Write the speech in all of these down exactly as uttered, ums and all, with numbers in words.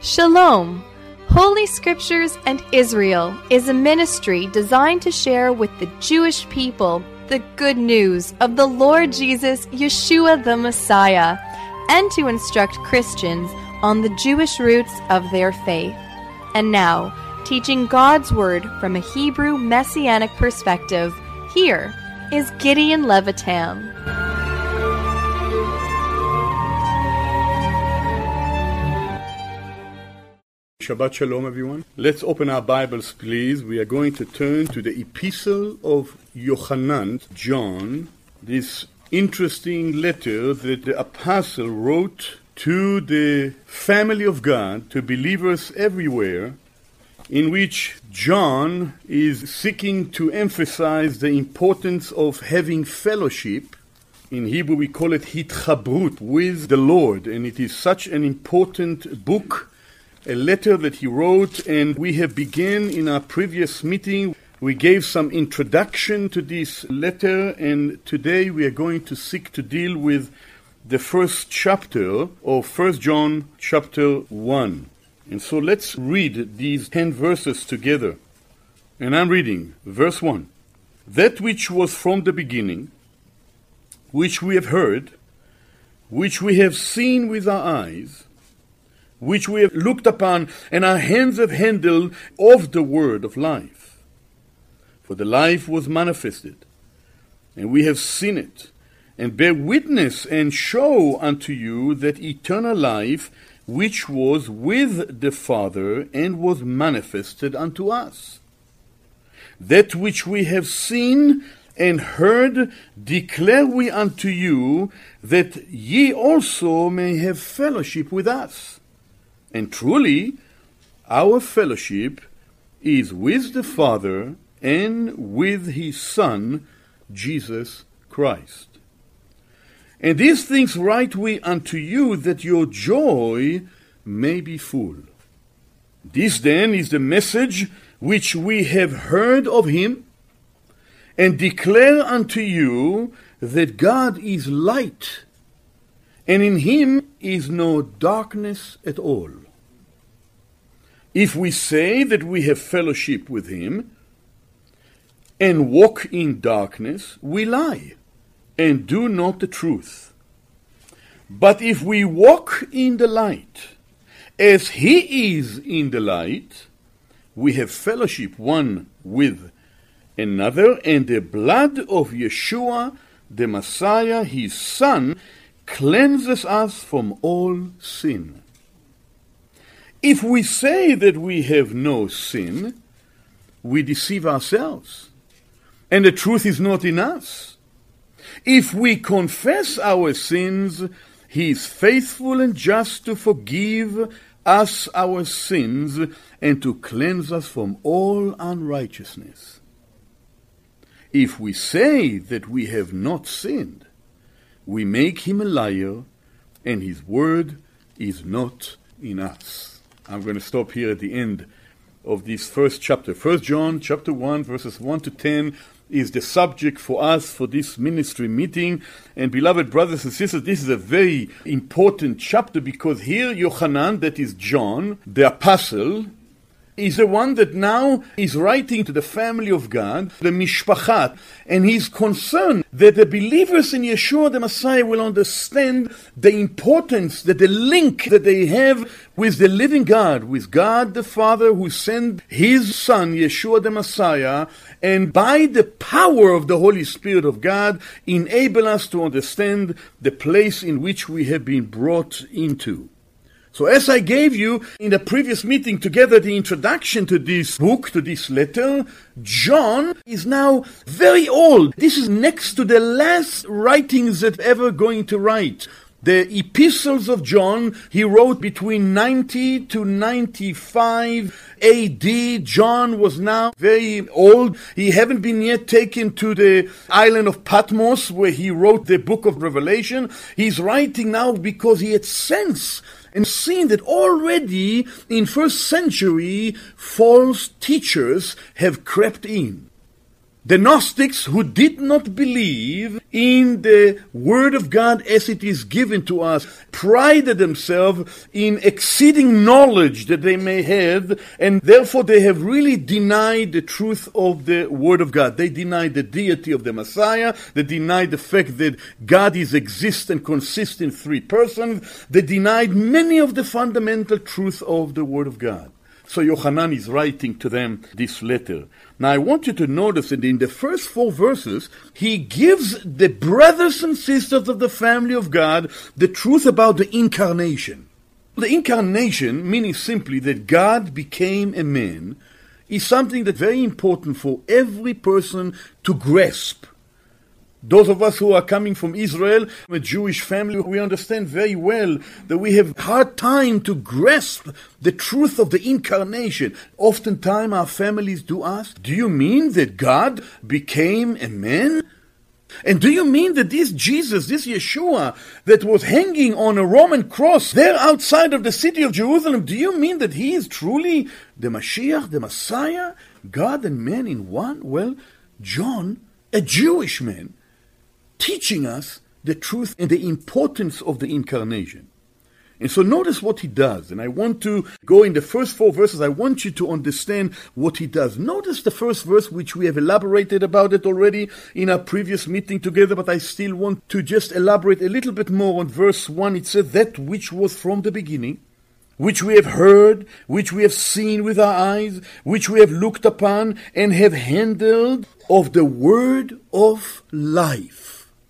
Shalom! Holy Scriptures and Israel is a ministry designed to share with the Jewish people the good news of the Lord Jesus, Yeshua the Messiah, and to instruct Christians on the Jewish roots of their faith. And now, teaching God's Word from a Hebrew Messianic perspective, here is Gideon Levitam. Shabbat Shalom, everyone. Let's open our Bibles, please. We are going to turn to the Epistle of Yochanan, John, this interesting letter that the Apostle wrote to the family of God, to believers everywhere, in which John is seeking to emphasize the importance of having fellowship. In Hebrew we call it hitchabrut, with the Lord, and it is such an important book, a letter that he wrote, and we have begun in our previous meeting. We gave some introduction to this letter, and today we are going to seek to deal with the first chapter of First John chapter one. And so let's read these ten verses together. And I'm reading verse one. That which was from the beginning, which we have heard, which we have seen with our eyes, which we have looked upon, and our hands have handled of the word of life. For the life was manifested, and we have seen it, and bear witness and show unto you that eternal life which was with the Father and was manifested unto us. That which we have seen and heard declare we unto you, that ye also may have fellowship with us. And truly, our fellowship is with the Father and with his Son, Jesus Christ. And these things write we unto you, that your joy may be full. This then is the message which we have heard of him, and declare unto you that God is light, and in him is no darkness at all. If we say that we have fellowship with him and walk in darkness, we lie and do not the truth. But if we walk in the light, as he is in the light, we have fellowship one with another, and the blood of Yeshua, the Messiah, his Son, cleanses us from all sin. If we say that we have no sin, we deceive ourselves, and the truth is not in us. If we confess our sins, he is faithful and just to forgive us our sins and to cleanse us from all unrighteousness. If we say that we have not sinned, we make him a liar, and his word is not in us. I'm going to stop here at the end of this first chapter. First John chapter one, verses one to ten is the subject for us for this ministry meeting. And beloved brothers and sisters, this is a very important chapter, because here Yochanan, that is John, the apostle, is the one that now is writing to the family of God, the Mishpachat, and he's concerned that the believers in Yeshua the Messiah will understand the importance, that the link that they have with the living God, with God the Father who sent his Son, Yeshua the Messiah, and by the power of the Holy Spirit of God, enable us to understand the place in which we have been brought into. So as I gave you in the previous meeting together the introduction to this book, to this letter, John is now very old. This is next to the last writings that ever going to write. The epistles of John, he wrote between ninety to ninety-five A D. John was now very old. He hadn't been yet taken to the island of Patmos, where he wrote the book of Revelation. He's writing now because he had sense and seen that already in first century false teachers have crept in. The Gnostics, who did not believe in the Word of God as it is given to us, prided themselves in exceeding knowledge that they may have, and therefore they have really denied the truth of the Word of God. They denied the deity of the Messiah. They denied the fact that God is exist and consists in three persons. They denied many of the fundamental truths of the Word of God. So Yochanan is writing to them this letter. Now I want you to notice that in the first four verses, he gives the brothers and sisters of the family of God the truth about the incarnation. The incarnation, meaning simply that God became a man, is something that's very important for every person to grasp. Those of us who are coming from Israel, a Jewish family, we understand very well that we have a hard time to grasp the truth of the incarnation. Oftentimes our families do ask, do you mean that God became a man? And do you mean that this Jesus, this Yeshua, that was hanging on a Roman cross there outside of the city of Jerusalem, do you mean that he is truly the Mashiach, the Messiah, God and man in one? Well, John, a Jewish man, teaching us the truth and the importance of the incarnation. And so notice what he does. And I want to go in the first four verses. I want you to understand what he does. Notice the first verse, which we have elaborated about it already in our previous meeting together, but I still want to just elaborate a little bit more on verse one. It says, that which was from the beginning, which we have heard, which we have seen with our eyes, which we have looked upon, and have handled of the word of life.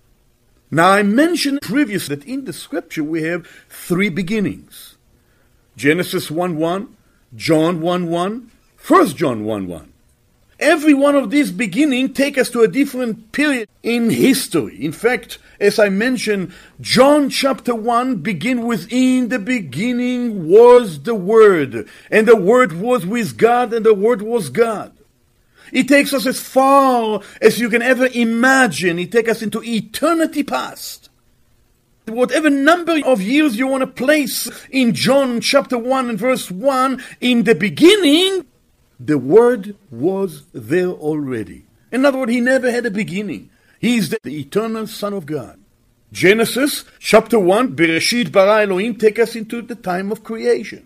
Now, I mentioned previously that in the scripture we have three beginnings. Genesis one one, John one one, First John one one. Every one of these beginnings take us to a different period in history. In fact, as I mentioned, John chapter one begin with, in the beginning was the Word, and the Word was with God, and the Word was God. It takes us as far as you can ever imagine. It takes us into eternity past. Whatever number of years you want to place in John chapter one and verse one, in the beginning, the Word was there already. In other words, he never had a beginning. He is the, the eternal Son of God. Genesis chapter one, Bereshit bara Elohim, take us into the time of creation.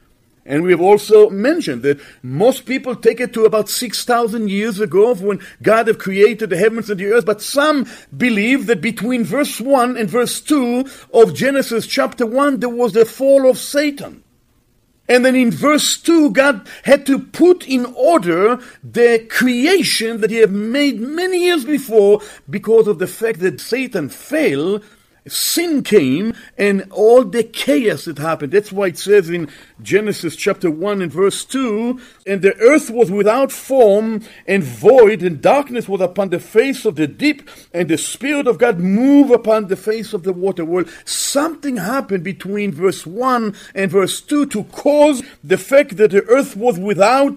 And we have also mentioned that most people take it to about six thousand years ago when God had created the heavens and the earth, but some believe that between verse one and verse two of Genesis chapter one, there was the fall of Satan. And then in verse two, God had to put in order the creation that he had made many years before because of the fact that Satan fell. Sin came and all the chaos that happened. That's why it says in Genesis chapter one and verse two, and the earth was without form and void, and darkness was upon the face of the deep, and the Spirit of God moved upon the face of the water. Well, something happened between verse one and verse two to cause the fact that the earth was without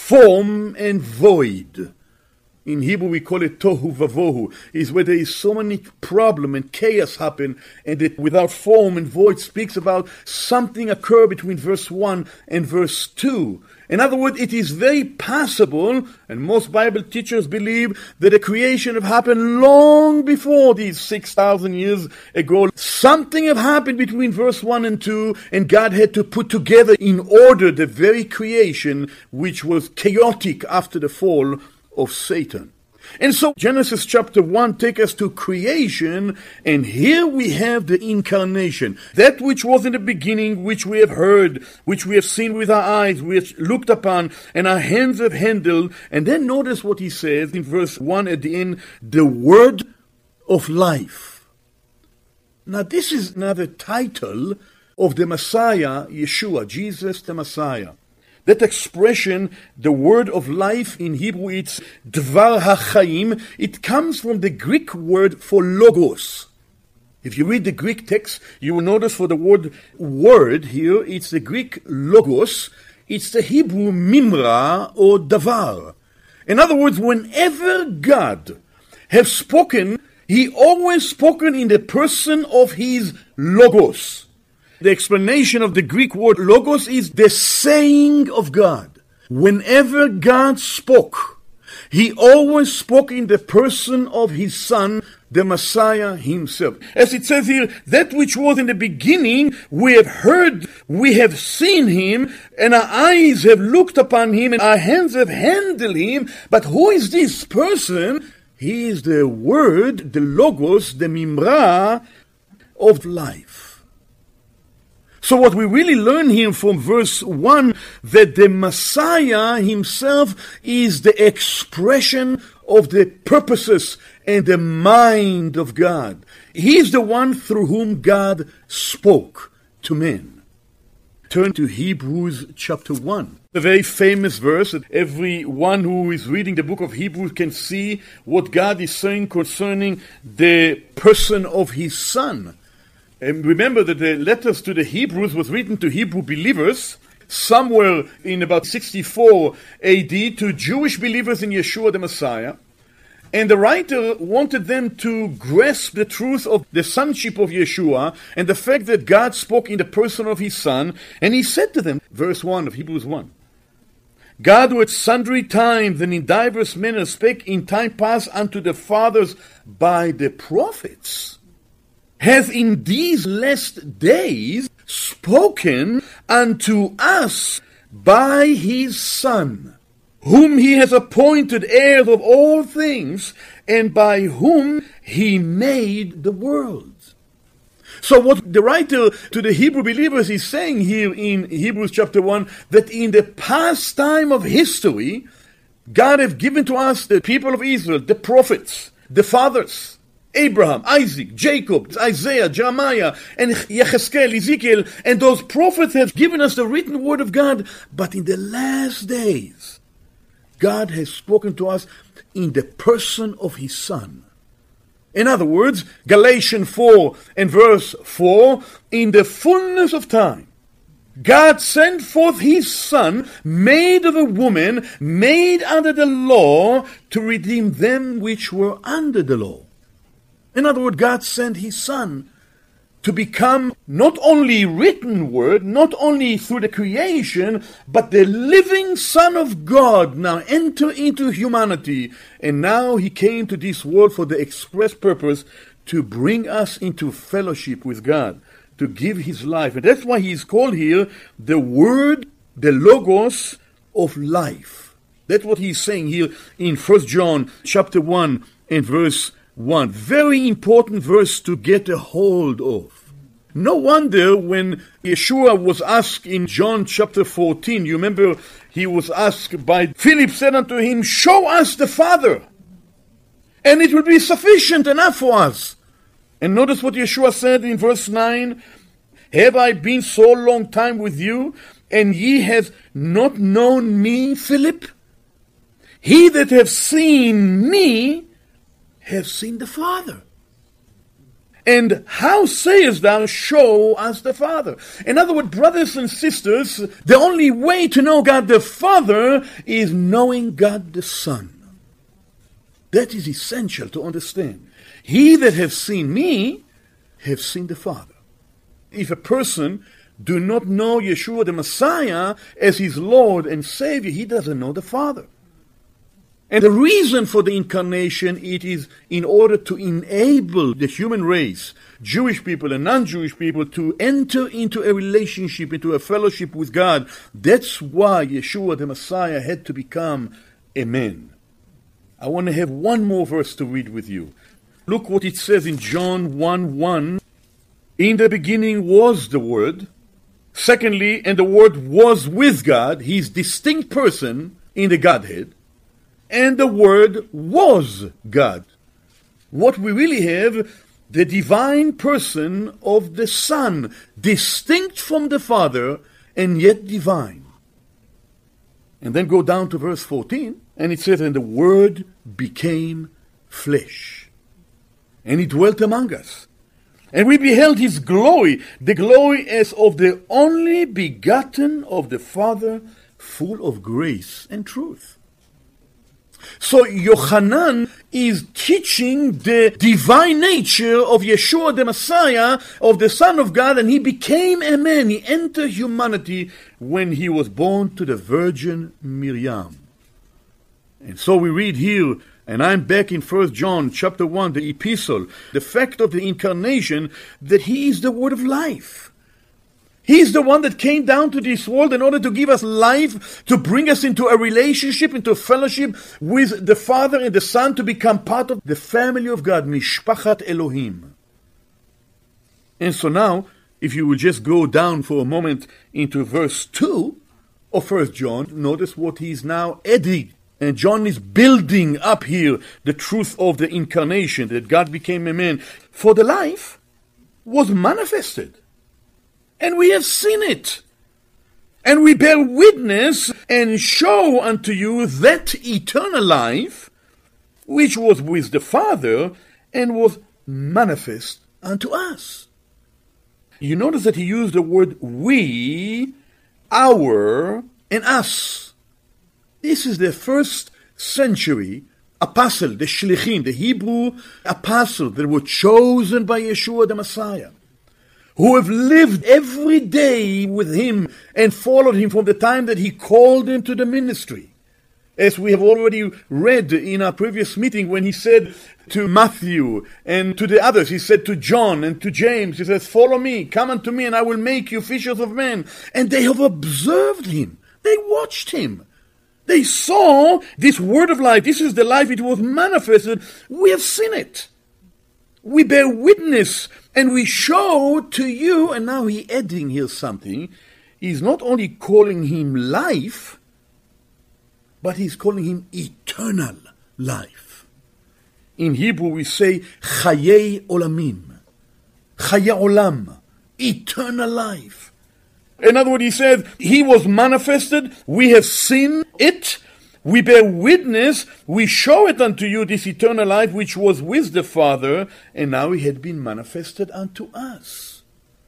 form and void. In Hebrew we call it tohu vavohu, is where there is so many problem and chaos happen, and it without form and void speaks about something occur between verse one and verse two. In other words, it is very possible, and most Bible teachers believe, that the creation have happened long before these six thousand years ago. Something have happened between verse one and two, and God had to put together in order the very creation which was chaotic after the fall of Satan. And so Genesis chapter one takes us to creation, and here we have the incarnation. That which was in the beginning, which we have heard, which we have seen with our eyes, which looked upon, and our hands have handled. And then notice what he says in verse one at the end, the word of life. Now this is another title of the Messiah, Yeshua, Jesus the Messiah. That expression, the word of life, in Hebrew it's dvar hachaim. It comes from the Greek word for logos. If you read the Greek text, you will notice for the word word here, it's the Greek logos. It's the Hebrew mimra or davar. In other words, whenever God has spoken, he always spoken in the person of his logos. The explanation of the Greek word logos is the saying of God. Whenever God spoke, He always spoke in the person of his Son, the Messiah himself. As it says here, that which was in the beginning, we have heard, we have seen him, and our eyes have looked upon him, and our hands have handled him. But who is this person? He is the Word, the Logos, the Mimra of life. So what we really learn here from verse one, that the Messiah himself is the expression of the purposes and the mind of God. He is the one through whom God spoke to men. Turn to Hebrews chapter one. A very famous verse that everyone who is reading the book of Hebrews can see what God is saying concerning the person of his Son. And remember that the letters to the Hebrews was written to Hebrew believers somewhere in about sixty-four A D to Jewish believers in Yeshua the Messiah. And the writer wanted them to grasp the truth of the sonship of Yeshua and the fact that God spoke in the person of his Son. And he said to them, verse one of Hebrews one, God who at sundry times and in divers manners spake in time past unto the fathers by the prophets, has in these last days spoken unto us by his Son, whom he has appointed heir of all things, and by whom he made the world. So what the writer to the Hebrew believers is saying here in Hebrews chapter one, that in the past time of history, God has given to us the people of Israel, the prophets, the fathers, Abraham, Isaac, Jacob, Isaiah, Jeremiah, and Yechezkel, Ezekiel, and those prophets have given us the written word of God. But in the last days, God has spoken to us in the person of his Son. In other words, Galatians four and verse four, in the fullness of time, God sent forth his Son, made of a woman, made under the law, to redeem them which were under the law. In other words, God sent his Son to become not only written word, not only through the creation, but the living Son of God now enter into humanity. And now he came to this world for the express purpose to bring us into fellowship with God, to give his life. And that's why he is called here the Word, the Logos of life. That's what he's saying here in First John chapter one and verse one. Very important verse to get a hold of. No wonder when Yeshua was asked in John chapter fourteen, you remember he was asked by Philip, said unto him, show us the Father, and it will be sufficient enough for us. And notice what Yeshua said in verse nine, have I been so long time with you, and ye have not known me, Philip? He that hath seen me have seen the Father. And how sayest thou, show us the Father? In other words, brothers and sisters, the only way to know God the Father is knowing God the Son. That is essential to understand. He that hath seen me, have seen the Father. If a person do not know Yeshua the Messiah as his Lord and Savior, he doesn't know the Father. And the reason for the incarnation, it is in order to enable the human race, Jewish people and non-Jewish people, to enter into a relationship, into a fellowship with God. That's why Yeshua the Messiah had to become a man. I want to have one more verse to read with you. Look what it says in John one one. In the beginning was the Word. Secondly, and the Word was with God. He's distinct person in the Godhead. And the Word was God. What we really have, the divine person of the Son, distinct from the Father, and yet divine. And then go down to verse fourteen, and it says, and the Word became flesh, and he dwelt among us. And we beheld his glory, the glory as of the only begotten of the Father, full of grace and truth. So Yochanan is teaching the divine nature of Yeshua the Messiah, of the Son of God, and he became a man. He entered humanity when he was born to the Virgin Miriam. And so we read here, and I'm back in First John chapter one, the epistle, the fact of the incarnation, that he is the word of life. He is the one that came down to this world in order to give us life, to bring us into a relationship, into a fellowship with the Father and the Son, to become part of the family of God, Mishpachat Elohim. And so now, if you will just go down for a moment into verse two of First John, notice what he is now adding. And John is building up here the truth of the incarnation, that God became a man. For the life was manifested, and we have seen it. And we bear witness and show unto you that eternal life, which was with the Father, and was manifest unto us. You notice that he used the word we, our, and us. This is the first century apostle, the shlichim, the Hebrew apostle that were chosen by Yeshua the Messiah, who have lived every day with him and followed him from the time that he called them to the ministry. As we have already read in our previous meeting when he said to Matthew and to the others, he said to John and to James, he says, follow me, come unto me and I will make you fishers of men. And they have observed him. They watched him. They saw this word of life. This is the life. It was manifested. We have seen it. We bear witness and we show to you. And now he adding here something. He's not only calling him life, but he's calling him eternal life. In Hebrew we say Chayei Olamim. Chayei Olam. Eternal life. In other words, he said, he was manifested, we have seen it, we bear witness, we show it unto you, this eternal life which was with the Father, and now it had been manifested unto us.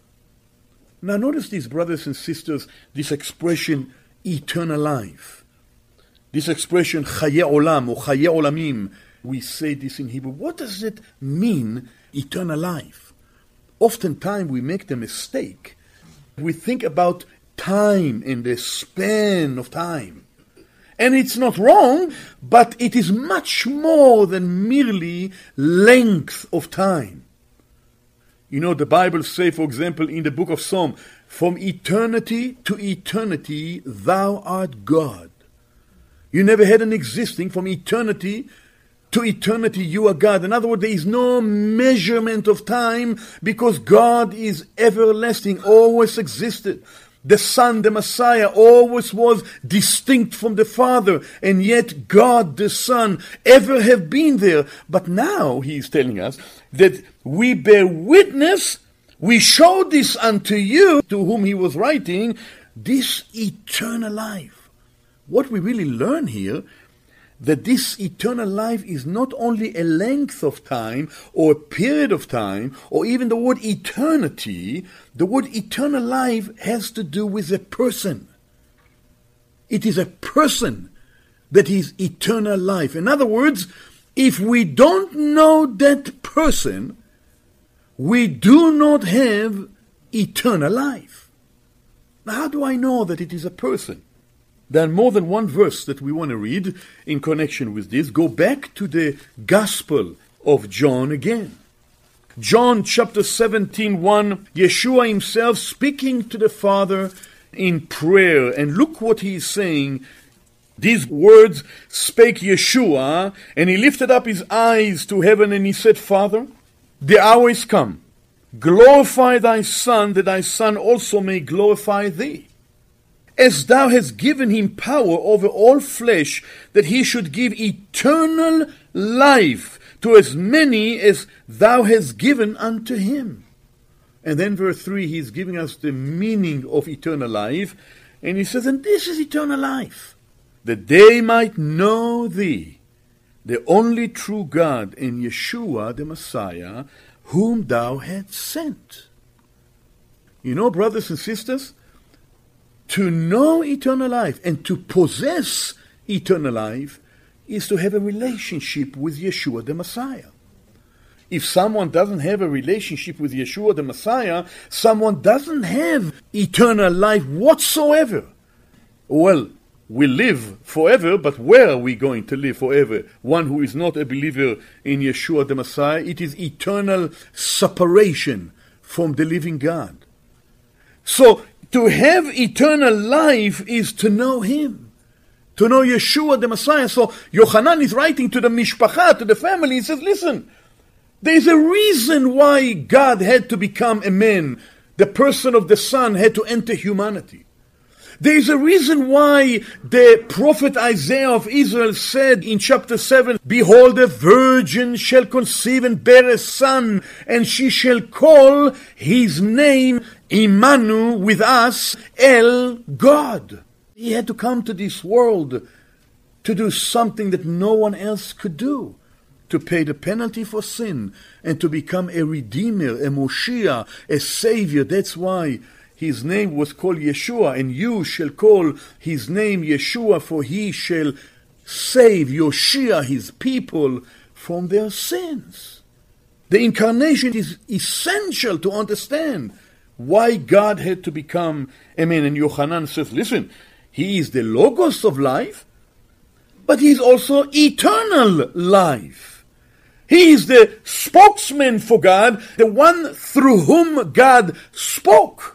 Now notice these, brothers and sisters, this expression, eternal life. This expression, Chayei Olam, or Chayei Olamim, we say this in Hebrew. What does it mean, eternal life? Oftentimes we make the mistake. We think about time and the span of time. And it's not wrong, but it is much more than merely length of time. You know, the Bible says, for example, in the book of Psalm, from eternity to eternity, thou art God. You never had an existing. From eternity to eternity, you are God. In other words, there is no measurement of time because God is everlasting, always existed. The Son, the Messiah, always was distinct from the Father, and yet God, the Son, ever have been there. But now he is telling us that we bear witness, we show this unto you, to whom he was writing, this eternal life. What we really learn here, that this eternal life is not only a length of time or a period of time or even the word eternity. The word eternal life has to do with a person. It is a person that is eternal life. In other words, if we don't know that person, we do not have eternal life. Now, how do I know that it is a person? There are more than one verse that we want to read in connection with this. Go back to the Gospel of John again. John chapter seventeen, one, Yeshua himself speaking to the Father in prayer. And look what he is saying. These words spake Yeshua, and he lifted up his eyes to heaven, and he said, Father, the hour is come. Glorify thy Son, that thy Son also may glorify thee. As thou hast given him power over all flesh, that he should give eternal life to as many as thou hast given unto him. And then verse three, he's giving us the meaning of eternal life. And he says, and this is eternal life, that they might know thee, the only true God, and Yeshua the Messiah, whom thou hast sent. You know, brothers and sisters, to know eternal life and to possess eternal life is to have a relationship with Yeshua the Messiah. If someone doesn't have a relationship with Yeshua the Messiah, someone doesn't have eternal life whatsoever. Well, will live forever, but where are we going to live forever? One who is not a believer in Yeshua the Messiah, it is eternal separation from the living God. So, to have eternal life is to know Him, to know Yeshua the Messiah. So, Yochanan is writing to the mishpacha, to the family. He says, listen, there is a reason why God had to become a man. The person of the Son had to enter humanity. There is a reason why the prophet Isaiah of Israel said in chapter seven, behold, a virgin shall conceive and bear a son, and she shall call his name Immanuel, with us, El God. He had to come to this world to do something that no one else could do, to pay the penalty for sin and to become a redeemer, a Moshiach, a savior. That's why his name was called Yeshua, and you shall call his name Yeshua, for he shall save Yoshia, his people, from their sins. The incarnation is essential to understand why God had to become a man. And Yochanan says, listen, he is the Logos of life, but he is also eternal life. He is the spokesman for God, the one through whom God spoke.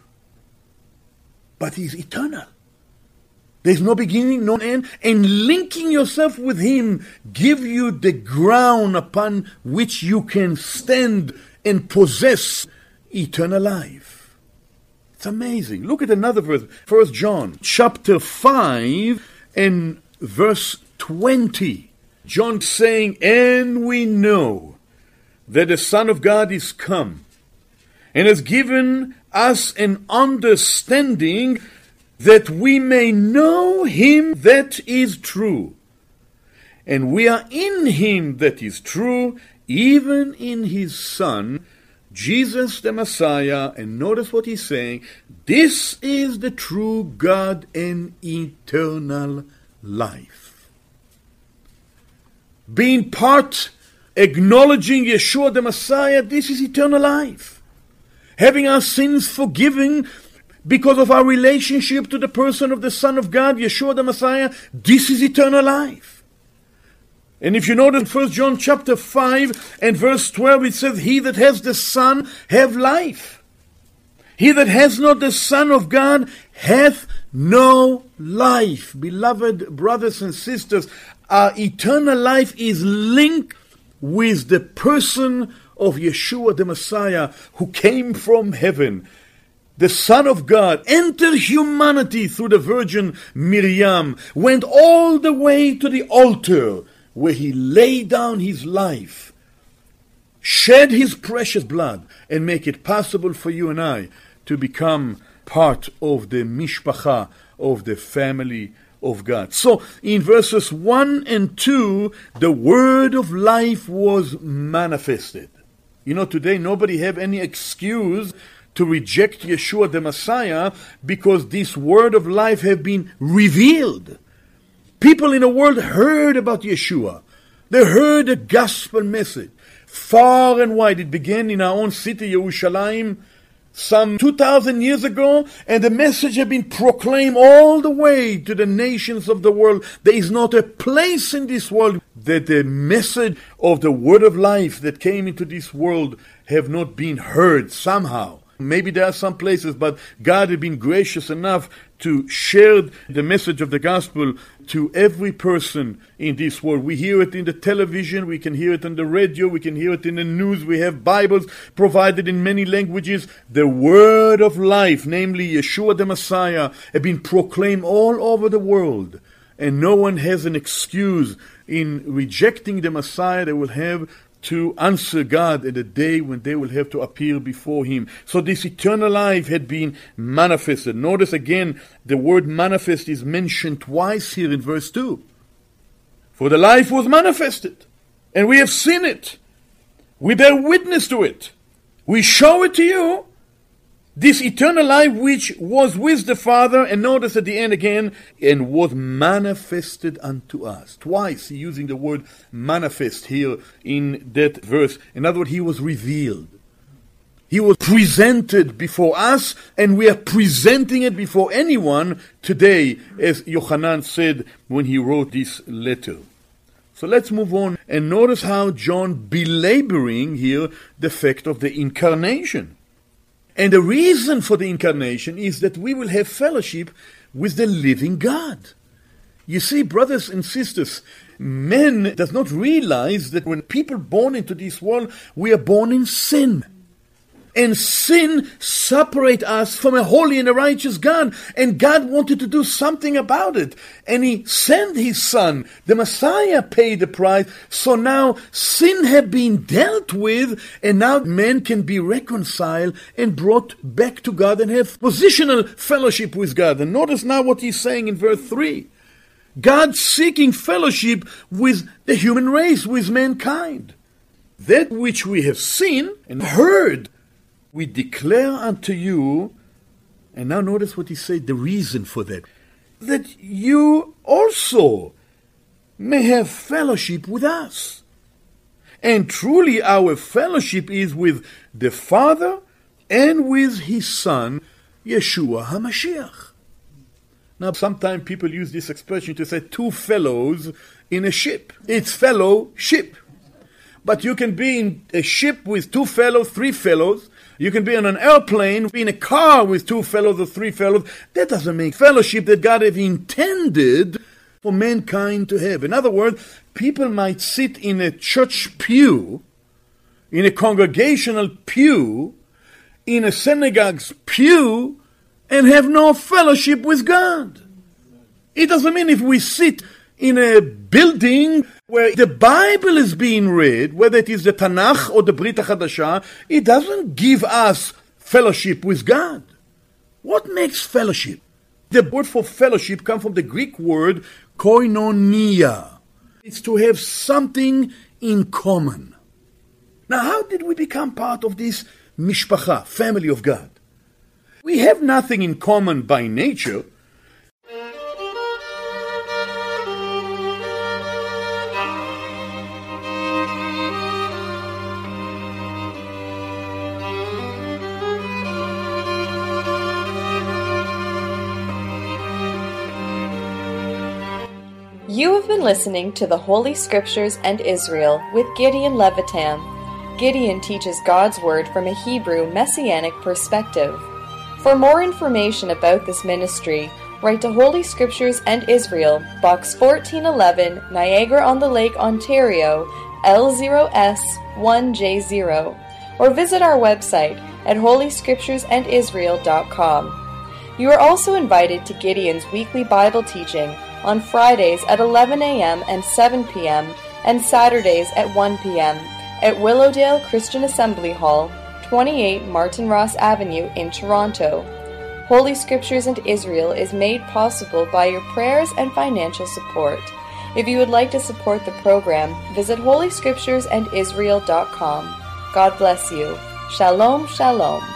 But He is eternal. There is no beginning, no end, and linking yourself with Him give you the ground upon which you can stand and possess eternal life. It's amazing. Look at another verse, First John chapter five and verse twenty. John saying, and we know that the Son of God is come, and has given us an understanding that we may know Him that is true. And we are in Him that is true, even in His Son, Jesus the Messiah. And notice what He's saying. This is the true God and eternal life. Being part, acknowledging Yeshua the Messiah, this is eternal life. Having our sins forgiven because of our relationship to the person of the Son of God, Yeshua the Messiah, this is eternal life. And if you notice in First John chapter five and verse twelve, it says, he that has the Son have life. He that has not the Son of God hath no life. Beloved brothers and sisters, our eternal life is linked with the person of Yeshua the Messiah, who came from heaven. The Son of God entered humanity through the Virgin Miriam, went all the way to the altar where He laid down His life, shed His precious blood, and make it possible for you and I to become part of the mishpacha, of the family of God. So, in verses one and two, the word of life was manifested. You know, today nobody have any excuse to reject Yeshua the Messiah, because this word of life have been revealed. People in the world heard about Yeshua. They heard the gospel message far and wide. It began in our own city, Yerushalayim, some two thousand years ago, and the message had been proclaimed all the way to the nations of the world. There is not a place in this world that the message of the word of life that came into this world have not been heard somehow. Maybe there are some places, but God had been gracious enough to share the message of the gospel to every person in this world. We hear it in the television, we can hear it on the radio, we can hear it in the news. We have Bibles provided in many languages. The word of life, namely Yeshua the Messiah, have been proclaimed all over the world. And no one has an excuse in rejecting the Messiah. They will have to answer God at the day when they will have to appear before Him. So this eternal life had been manifested. Notice again, the word manifest is mentioned twice here in verse two. For the life was manifested, and we have seen it. We bear witness to it. We show it to you. This eternal life which was with the Father, and notice at the end again, and was manifested unto us. Twice using the word manifest here in that verse. In other words, He was revealed. He He was presented before us, and we are presenting it before anyone today, as Yochanan said when he wrote this letter. So let's move on and notice how John belaboring here the fact of the incarnation. And the reason for the incarnation is that we will have fellowship with the living God. You see, brothers and sisters, man does not realize that when people born into this world, we are born in sin. And sin separates us from a holy and a righteous God. And God wanted to do something about it. And He sent His Son. The Messiah paid the price. So now sin had been dealt with. And now man can be reconciled and brought back to God and have positional fellowship with God. And notice now what He's saying in verse three. God seeking fellowship with the human race, with mankind. That which we have seen and heard, we declare unto you, and now notice what he said, the reason for that, that you also may have fellowship with us. And truly our fellowship is with the Father and with His Son, Yeshua HaMashiach. Now sometimes people use this expression to say two fellows in a ship. It's fellowship. But you can be in a ship with two fellows, three fellows. You can be on an airplane, be in a car with two fellows or three fellows. That doesn't make fellowship that God has intended for mankind to have. In other words, people might sit in a church pew, in a congregational pew, in a synagogue's pew, and have no fellowship with God. It doesn't mean if we sit in a building where the Bible is being read, whether it is the Tanakh or the Brit HaChadashah, it doesn't give us fellowship with God. What makes fellowship? The word for fellowship comes from the Greek word koinonia. It's to have something in common. Now, how did we become part of this mishpacha, family of God? We have nothing in common by nature. You have been listening to the Holy Scriptures and Israel with Gideon Levitam. Gideon teaches God's Word from a Hebrew Messianic perspective. For more information about this ministry, write to Holy Scriptures and Israel, Box fourteen eleven, Niagara-on-the-Lake, Ontario, L zero S one J zero, or visit our website at holy scriptures and israel dot com. You are also invited to Gideon's weekly Bible teaching on Fridays at eleven a.m. and seven p.m. and Saturdays at one p.m. at Willowdale Christian Assembly Hall, twenty-eight Martin Ross Avenue in Toronto. Holy Scriptures and Israel is made possible by your prayers and financial support. If you would like to support the program, visit holy scriptures and israel dot com. God bless you. Shalom, shalom.